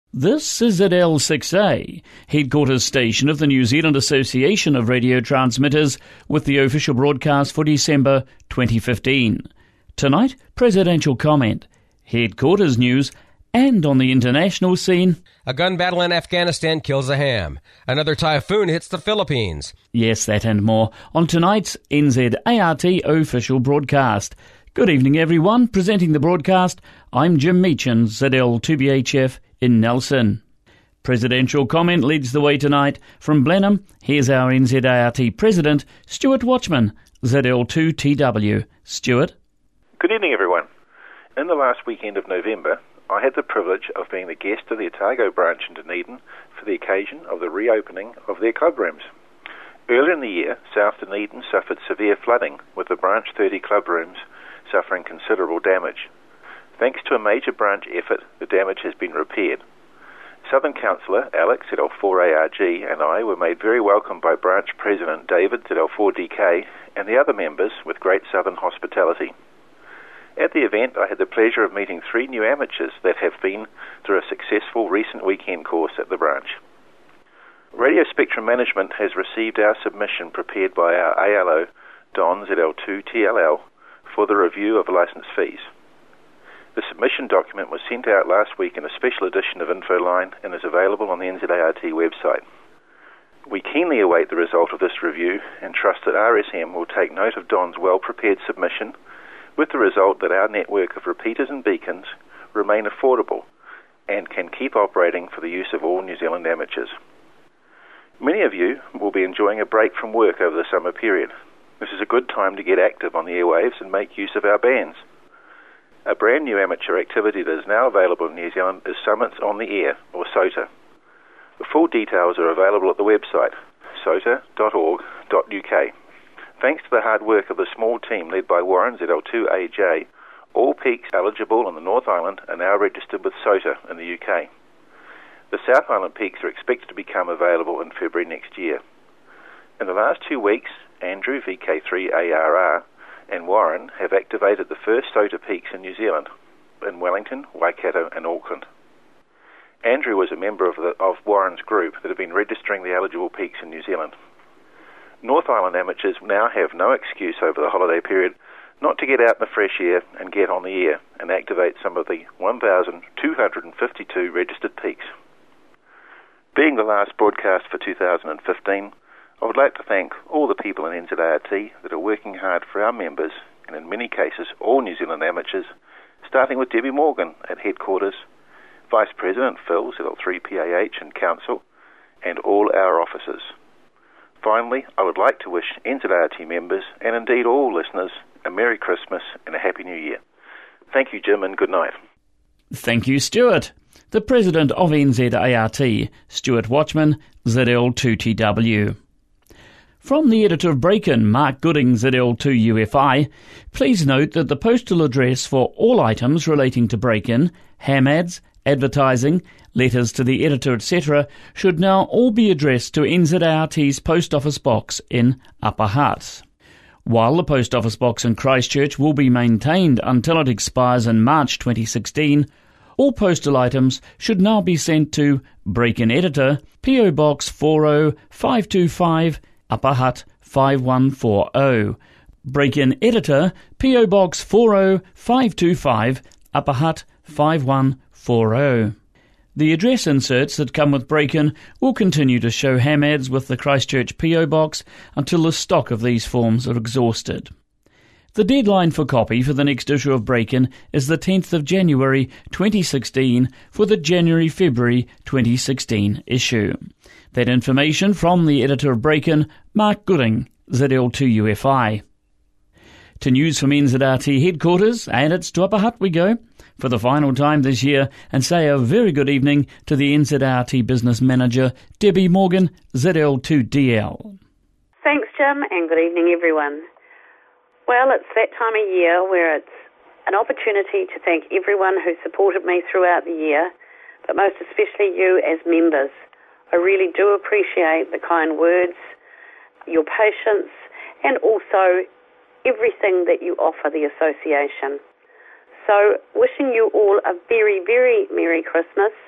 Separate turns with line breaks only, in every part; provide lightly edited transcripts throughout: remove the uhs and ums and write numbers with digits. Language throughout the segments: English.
This is ZL6A, headquarters station of the New Zealand Association of Radio Transmitters, with the official broadcast for December 2015. Tonight, presidential comment, headquarters news, and on the international scene,
a gun battle in Afghanistan kills a ham. Another typhoon hits the Philippines.
Yes, that and more on tonight's NZART official broadcast. Good evening, everyone. Presenting the broadcast, I'm Jim Meechan, ZL2BHF in Nelson. Presidential comment leads the way tonight. From Blenheim, here's our NZART President, Stuart Watchman, ZL2TW. Stuart?
Good evening, everyone. In the last weekend of November, I had the privilege of being the guest of the Otago branch in Dunedin for the occasion of the reopening of their club rooms. Earlier in the year, South Dunedin suffered severe flooding, with the branch 30 club rooms suffering considerable damage. Thanks to a major branch effort, the damage has been repaired. Southern Councillor Alex, ZL4ARG, and I were made very welcome by Branch President David, ZL4DK, and the other members with great Southern hospitality. At the event, I had the pleasure of meeting 3 new amateurs that have been through a successful recent weekend course at the branch. Radio Spectrum Management has received our submission prepared by our ALO, Don ZL2TLL, for the review of licence fees. The submission document was sent out last week in a special edition of Infoline and is available on the NZART website. We keenly await the result of this review and trust that RSM will take note of Don's well-prepared submission, with the result that our network of repeaters and beacons remain affordable and can keep operating for the use of all New Zealand amateurs. Many of you will be enjoying a break from work over the summer period. This is a good time to get active on the airwaves and make use of our bands. A brand new amateur activity that is now available in New Zealand is Summits on the Air, or SOTA. The full details are available at the website, sota.org.uk. Thanks to the hard work of the small team led by Warren, ZL2AJ, all peaks eligible on the North Island are now registered with SOTA in the UK. The South Island peaks are expected to become available in February next year. In the last 2 weeks, Andrew, VK3ARR, and Warren have activated the first SOTA peaks in New Zealand, in Wellington, Waikato and Auckland. Andrew was a member of Warren's group that have been registering the eligible peaks in New Zealand. North Island amateurs now have no excuse over the holiday period not to get out in the fresh air and get on the air and activate some of the 1,252 registered peaks. Being the last broadcast for 2015, I would like to thank all the people in NZART that are working hard for our members, and in many cases all New Zealand amateurs, starting with Debbie Morgan at headquarters, Vice President Phil, ZL3PAH and Council, and all our officers. Finally, I would like to wish NZART members, and indeed all listeners, a Merry Christmas and a Happy New Year. Thank you, Jim, and good night.
Thank you, Stuart. The President of NZART, Stuart Watchman, ZL2TW. From the editor of Breakin, Mark Gooding, ZL2UFI, please note that the postal address for all items relating to Breakin, ham ads, advertising, letters to the editor, etc., should now all be addressed to NZART's Post Office Box in Upper Hutt. While the Post Office Box in Christchurch will be maintained until it expires in March 2016, all postal items should now be sent to Breakin Editor, PO Box 40525, Upper Hutt 5140. Breakin Editor, PO Box 40525, Upper Hutt 5140. The address inserts that come with Breakin will continue to show ham ads with the Christchurch PO Box until the stock of these forms are exhausted. The deadline for copy for the next issue of Breakin is the 10th of January 2016 for the January-February 2016 issue. That information from the editor of Breakin, Mark Gooding, ZL2UFI. To news from NZART headquarters, and it's to Upper Hutt we go for the final time this year, and say a very good evening to the NZART Business Manager, Debbie Morgan, ZL2DL.
Thanks, Jim, and good evening, everyone. Well, it's that time of year where it's an opportunity to thank everyone who supported me throughout the year, but most especially you as members. I really do appreciate the kind words, your patience, and also everything that you offer the association. So, wishing you all a very, very Merry Christmas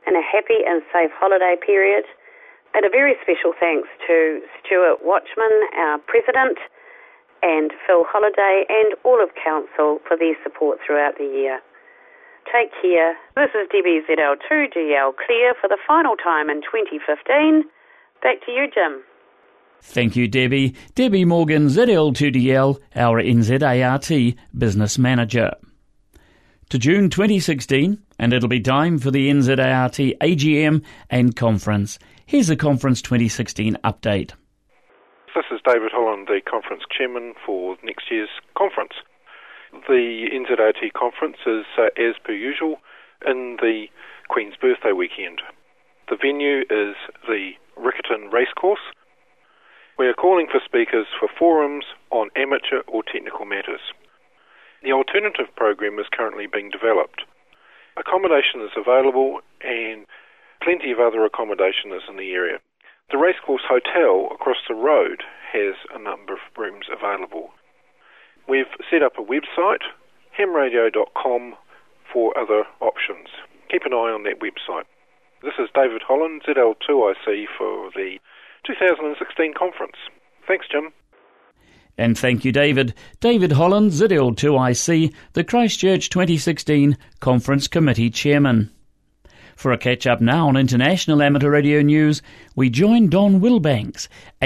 and a happy and safe holiday period. And a very special thanks to Stuart Watchman, our President, and Phil Holliday and all of Council for their support throughout the year. Take care. This is Debbie ZL2GL Clear for the final time in 2015. Back to you, Jim.
Thank you, Debbie. Debbie Morgan, ZL2DL, our NZART Business Manager. To June 2016, and it'll be time for the NZART AGM and Conference. Here's the Conference 2016 update.
This is David Holland, the Conference Chairman for next year's Conference. The NZART Conference is, as per usual, in the Queen's Birthday weekend. The venue is the Riccarton Racecourse. We are calling for speakers for forums on amateur or technical matters. The alternative program is currently being developed. Accommodation is available and plenty of other accommodation is in the area. The Racecourse Hotel across the road has a number of rooms available. We've set up a website, hamradio.com, for other options. Keep an eye on that website. This is David Holland, ZL2IC, for the 2016 Conference. Thanks, Jim.
And thank you, David. David Holland, ZL2IC, the Christchurch 2016 Conference Committee Chairman. For a catch-up now on international amateur radio news, we join Don Wilbanks,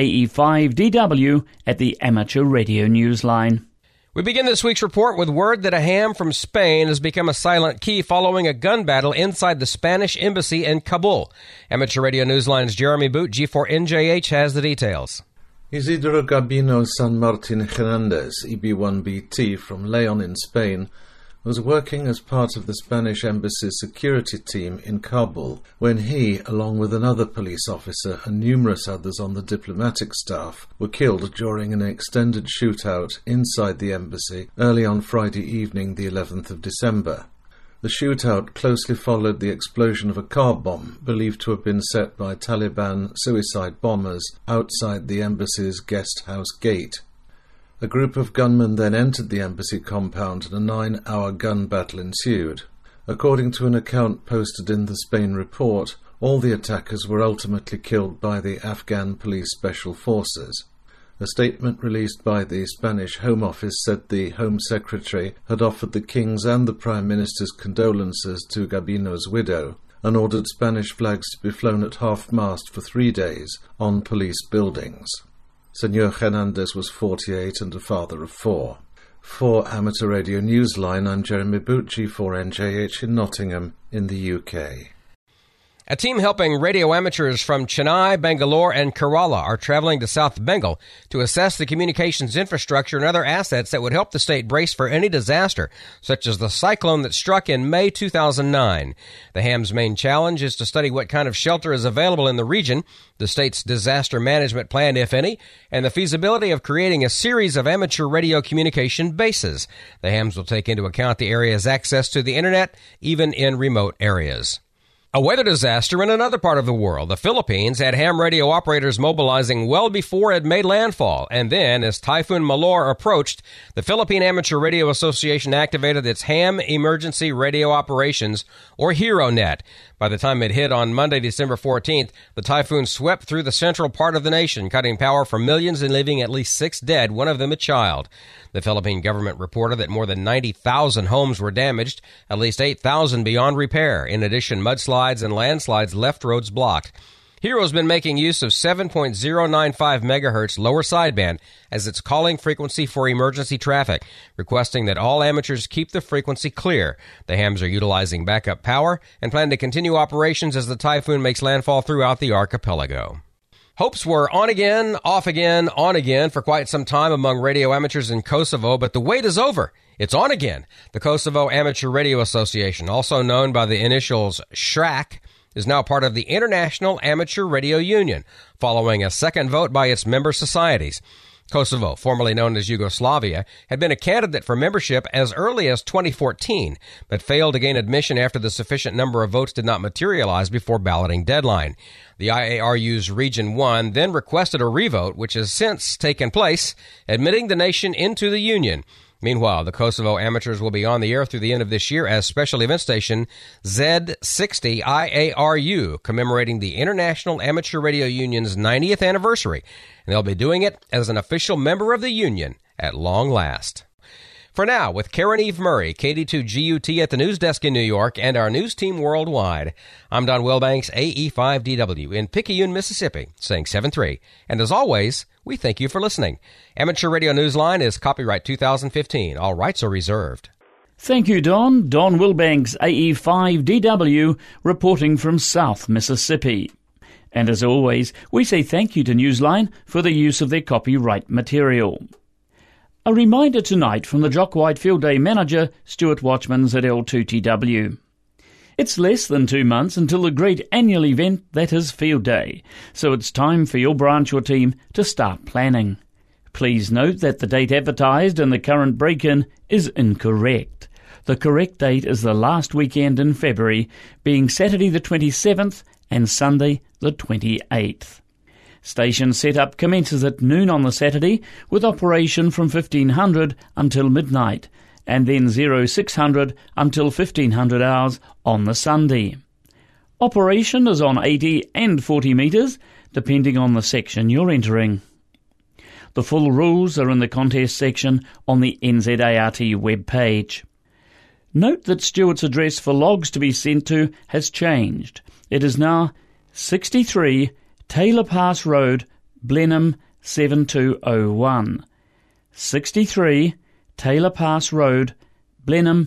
AE5DW, at the Amateur Radio Newsline.
We begin this week's report with word that a ham from Spain has become a silent key following a gun battle inside the Spanish embassy in Kabul. Amateur Radio Newsline's Jeremy Boot, G4NJH, has the details.
Isidro Gabino San Martin Hernandez, EB1BT, from Leon in Spain, was working as part of the Spanish embassy's security team in Kabul when he, along with another police officer and numerous others on the diplomatic staff, were killed during an extended shootout inside the embassy early on Friday evening, the 11th of December. The shootout closely followed the explosion of a car bomb believed to have been set by Taliban suicide bombers outside the embassy's guest house gate. A group of gunmen then entered the embassy compound and a 9-hour gun battle ensued. According to an account posted in the Spain report, all the attackers were ultimately killed by the Afghan Police Special Forces. A statement released by the Spanish Home Office said the Home Secretary had offered the King's and the Prime Minister's condolences to Gabino's widow and ordered Spanish flags to be flown at half-mast for 3 days on police buildings. Senor Hernandez was 48 and a father of 4. For Amateur Radio Newsline, I'm Jeremy Bucci for NJH in Nottingham in the UK.
A team helping radio amateurs from Chennai, Bangalore, and Kerala are traveling to South Bengal to assess the communications infrastructure and other assets that would help the state brace for any disaster, such as the cyclone that struck in May 2009. The HAM's main challenge is to study what kind of shelter is available in the region, the state's disaster management plan, if any, and the feasibility of creating a series of amateur radio communication bases. The HAMs will take into account the area's access to the internet, even in remote areas. A weather disaster in another part of the world. The Philippines had ham radio operators mobilizing well before it made landfall. And then, as Typhoon Malor approached, the Philippine Amateur Radio Association activated its ham emergency radio operations, or HeroNet. By the time it hit on Monday, December 14th, the typhoon swept through the central part of the nation, cutting power for millions and leaving at least 6 dead, one of them a child. The Philippine government reported that more than 90,000 homes were damaged, at least 8,000 beyond repair. In addition, mudslides and landslides left roads blocked. Hero's been making use of 7.095 megahertz lower sideband as its calling frequency for emergency traffic, requesting that all amateurs keep the frequency clear. The hams are utilizing backup power and plan to continue operations as the typhoon makes landfall throughout the archipelago. Hopes were on again, off again, on again for quite some time among radio amateurs in Kosovo, but the wait is over. It's on again. The Kosovo Amateur Radio Association, also known by the initials SHRAC, is now part of the International Amateur Radio Union, following a second vote by its member societies. Kosovo, formerly known as Yugoslavia, had been a candidate for membership as early as 2014, but failed to gain admission after the sufficient number of votes did not materialize before balloting deadline. The IARU's Region 1 then requested a revote, which has since taken place, admitting the nation into the Union. Meanwhile, the Kosovo Amateurs will be on the air through the end of this year as special event station Z60 IARU, commemorating the International Amateur Radio Union's 90th anniversary, and they'll be doing it as an official member of the union at long last. For now, with Karen Eve Murray, KD2GUT at the news desk in New York, and our news team worldwide, I'm Don Wilbanks, AE5DW in Picayune, Mississippi, saying 7-3. And as always, we thank you for listening. Amateur Radio Newsline is copyright 2015. All rights are reserved.
Thank you, Don. Don Wilbanks, AE5DW, reporting from South Mississippi. And as always, we say thank you to Newsline for the use of their copyright material. A reminder tonight from the Jock Whitefield Day manager, Stuart Watchman, ZL2TW. It's less than 2 months until the great annual event that is Field Day, so it's time for your branch or team to start planning. Please note that the date advertised in the current break-in is incorrect. The correct date is the last weekend in February, being Saturday the 27th and Sunday the 28th. Station setup commences at noon on the Saturday, with operation from 1500 until midnight, and then 0600 until 1500 hours on the Sunday. Operation is on 80 and 40 metres, depending on the section you're entering. The full rules are in the contest section on the NZART webpage. Note that Stuart's address for logs to be sent to has changed. It is now 63 Taylor Pass Road, Blenheim 7201. 63 Taylor Pass Road, Blenheim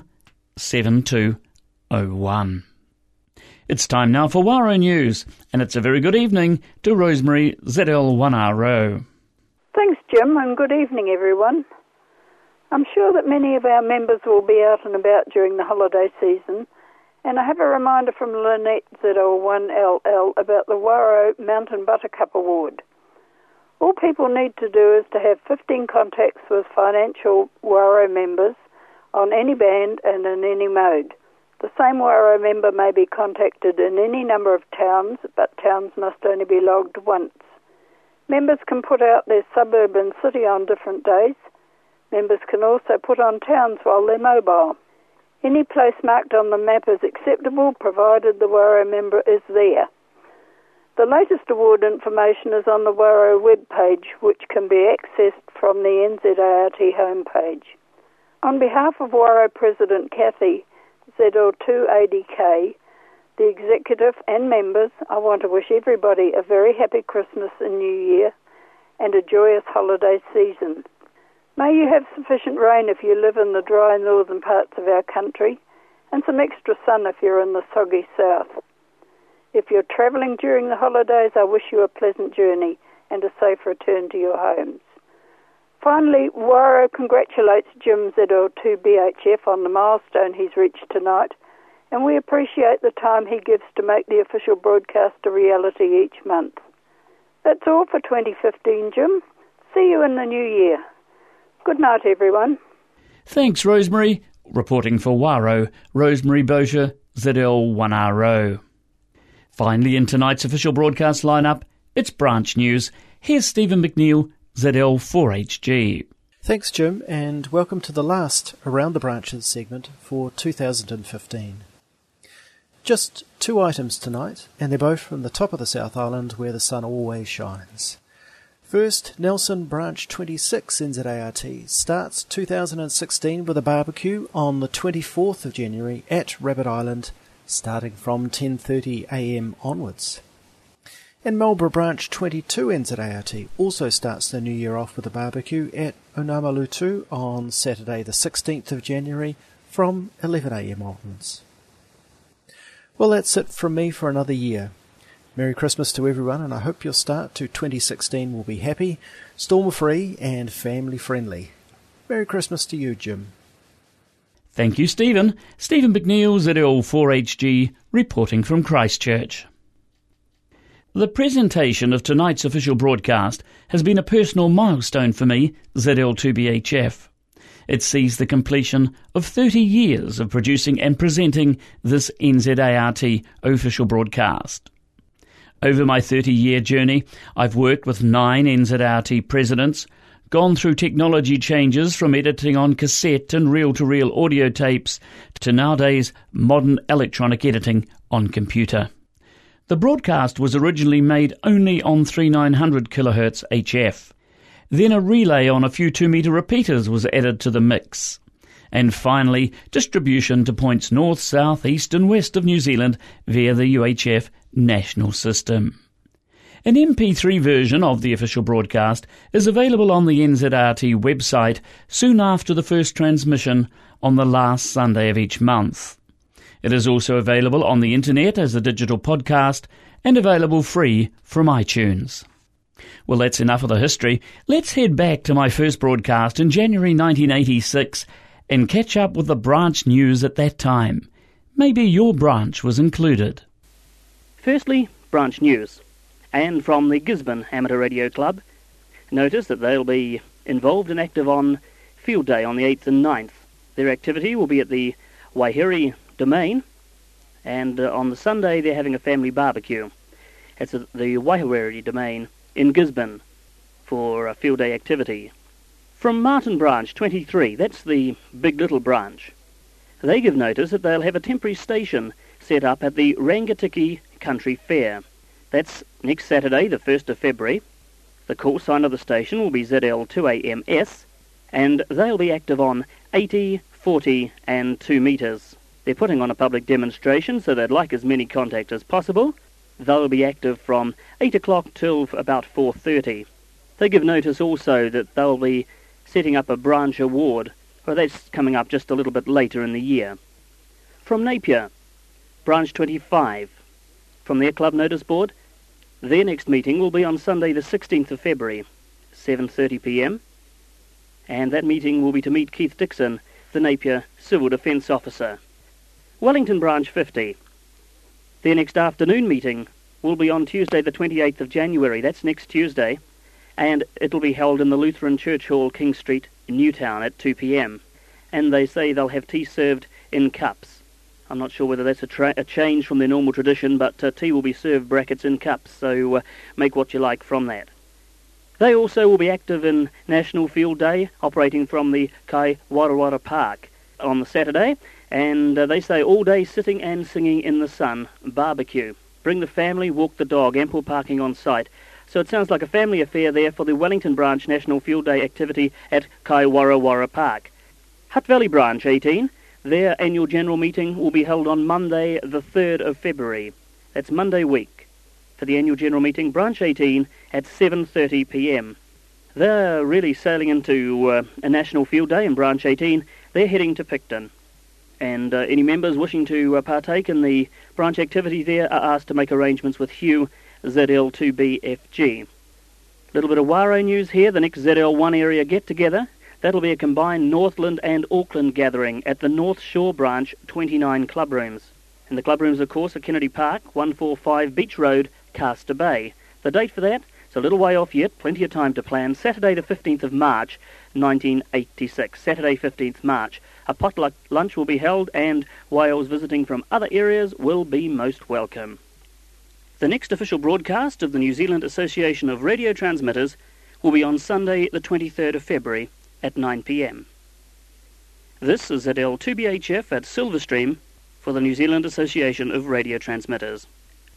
7201. It's time now for Waro News, and it's a very good evening to Rosemary ZL1RO.
Thanks, Jim, and good evening, everyone. I'm sure that many of our members will be out and about during the holiday season, and I have a reminder from Lynette ZL1LL about the Waro Mountain Buttercup Award. All people need to do is to have 15 contacts with financial Waro members on any band and in any mode. The same Waro member may be contacted in any number of towns, but towns must only be logged once. Members can put out their suburb and city on different days. Members can also put on towns while they're mobile. Any place marked on the map is acceptable, provided the Waro member is there. The latest award information is on the Waro webpage, which can be accessed from the NZART homepage. On behalf of Waro President Kathy, ZL2ADK, the executive and members, I want to wish everybody a very happy Christmas and New Year and a joyous holiday season. May you have sufficient rain if you live in the dry northern parts of our country, and some extra sun if you're in the soggy south. If you're travelling during the holidays, I wish you a pleasant journey and a safe return to your homes. Finally, Waro congratulates Jim ZL2BHF on the milestone he's reached tonight, and we appreciate the time he gives to make the official broadcast a reality each month. That's all for 2015, Jim. See you in the new year. Good night, everyone.
Thanks, Rosemary. Reporting for Waro, Rosemary Bosher, ZL1RO. Finally, in tonight's official broadcast lineup, it's branch news. Here's Stephen McNeil, ZL4HG.
Thanks, Jim, and welcome to the last Around the Branches segment for 2015. Just 2 items tonight, and they're both from the top of the South Island where the sun always shines. First, Nelson Branch 26 NZART starts 2016 with a barbecue on the 24th of January at Rabbit Island, starting from 10:30 a.m. onwards. And Marlborough Branch 22 NZART also starts the new year off with a barbecue at Onamalutu on Saturday the 16th of January from 11 a.m. onwards. Well, that's it from me for another year. Merry Christmas to everyone, and I hope your start to 2016 will be happy, storm-free and family-friendly. Merry Christmas to you, Jim.
Thank you, Stephen. Stephen McNeil, ZL4HG, reporting from Christchurch. The presentation of tonight's official broadcast has been a personal milestone for me, ZL2BHF. It sees the completion of 30 years of producing and presenting this NZART official broadcast. Over my 30-year journey, I've worked with 9 NZART presidents, gone through technology changes from editing on cassette and reel-to-reel audio tapes to nowadays modern electronic editing on computer. The broadcast was originally made only on 3900 kHz HF. Then a relay on a few 2-metre repeaters was added to the mix. And finally, distribution to points north, south, east and west of New Zealand via the UHF national system. An MP3 version of the official broadcast is available on the NZRT website soon after the first transmission on the last Sunday of each month. It is also available on the internet as a digital podcast and available free from iTunes. Well, that's enough of the history. Let's head back to my first broadcast in January 1986 and catch up with the branch news at that time. Maybe your branch was included.
Firstly, branch news. And from the Gisborne Amateur Radio Club, notice that they'll be involved and active on Field Day on the 8th and 9th. Their activity will be at the Waihiri Domain, and on the Sunday they're having a family barbecue. It's at the Waihiri Domain in Gisborne for a Field Day activity. From Martin Branch 23, that's the Big Little branch, they give notice that they'll have a temporary station set up at the Rangatiki Country Fair. That's next Saturday, the 1st of February. The call sign of the station will be ZL2AMS, and they'll be active on 80, 40 and 2 metres. They're putting on a public demonstration, so they'd like as many contact as possible. They'll be active from 8 o'clock till about 4:30. They give notice also that they'll be setting up a branch award. Well, that's coming up just a little bit later in the year. From Napier, Branch 25. From their club notice board, their next meeting will be on Sunday the 16th of February, 7:30 p.m. And that meeting will be to meet Keith Dixon, the Napier Civil Defence Officer. Wellington Branch 50. Their next afternoon meeting will be on Tuesday the 28th of January, that's next Tuesday, and it'll be held in the Lutheran Church Hall, King Street, Newtown at 2 p.m. And they say they'll have tea served in cups. I'm not sure whether that's a change from their normal tradition, but tea will be served brackets in cups, so make what you like from that. They also will be active in National Field Day, operating from the Kai Warawara Park on the Saturday, and they say all day sitting and singing in the sun, barbecue. Bring the family, walk the dog, ample parking on site. So it sounds like a family affair there for the Wellington Branch National Field Day activity at Kai Warawara Park. Hutt Valley Branch 18. Their annual general meeting will be held on Monday the 3rd of February. That's Monday week. For the annual general meeting, Branch 18 at 7:30 p.m. They're really sailing into a National Field Day in Branch 18. They're heading to Picton. And any members wishing to partake in the branch activity there are asked to make arrangements with Hugh, ZL2BFG. A little bit of Waro news here. The next ZL1 area get-together, that'll be a combined Northland and Auckland gathering at the North Shore Branch 29 club rooms. And the club rooms, of course, are Kennedy Park, 145 Beach Road, Castor Bay. The date for that, it's a little way off yet, plenty of time to plan. Saturday the 15th of March, 1986. Saturday 15th March. A potluck lunch will be held, and whales visiting from other areas will be most welcome. The next official broadcast of the New Zealand Association of Radio Transmitters will be on Sunday the 23rd of February at 9 p.m. This is ZL2BHF at Silverstream for the New Zealand Association of Radio Transmitters.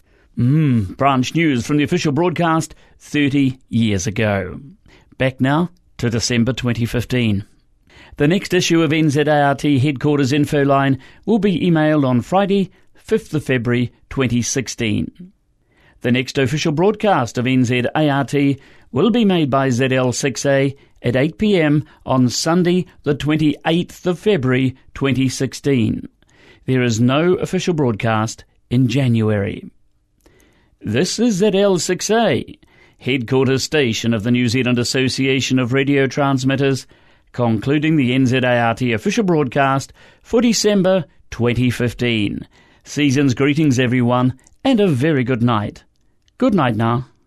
Branch news from the official broadcast 30 years ago. Back now to December 2015. The next issue of NZART Headquarters Info Line will be emailed on Friday, 5th of February 2016. The next official broadcast of NZART will be made by ZL6A at 8 p.m. on Sunday, the 28th of February 2016. There is no official broadcast in January. This is ZL6A, headquarters station of the New Zealand Association of Radio Transmitters, concluding the NZART official broadcast for December 2015. Season's greetings, everyone, and a very good night. Good night now.